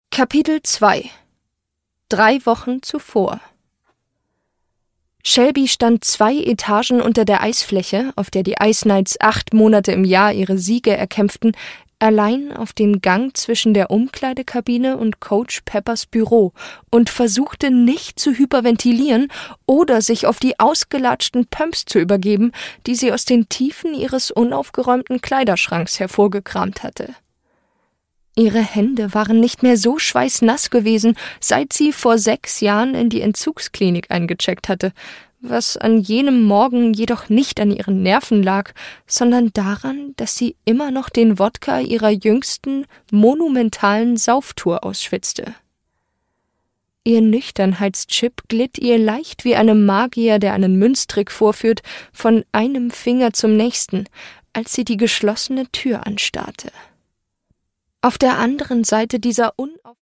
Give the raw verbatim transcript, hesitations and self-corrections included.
Kapitel zwei. Drei Wochen zuvor. Shelby stand zwei Etagen unter der Eisfläche, auf der die Ice Knights acht Monate im Jahr ihre Siege erkämpften, allein auf dem Gang zwischen der Umkleidekabine und Coach Peppers Büro und versuchte nicht zu hyperventilieren oder sich auf die ausgelatschten Pumps zu übergeben, die sie aus den Tiefen ihres unaufgeräumten Kleiderschranks hervorgekramt hatte. Ihre Hände waren nicht mehr so schweißnass gewesen, seit sie vor sechs Jahren in die Entzugsklinik eingecheckt hatte, was an jenem Morgen jedoch nicht an ihren Nerven lag, sondern daran, dass sie immer noch den Wodka ihrer jüngsten, monumentalen Sauftour ausschwitzte. Ihr Nüchternheitschip glitt ihr leicht wie einem Magier, der einen Münztrick vorführt, von einem Finger zum nächsten, als sie die geschlossene Tür anstarrte. Auf der anderen Seite dieser unauf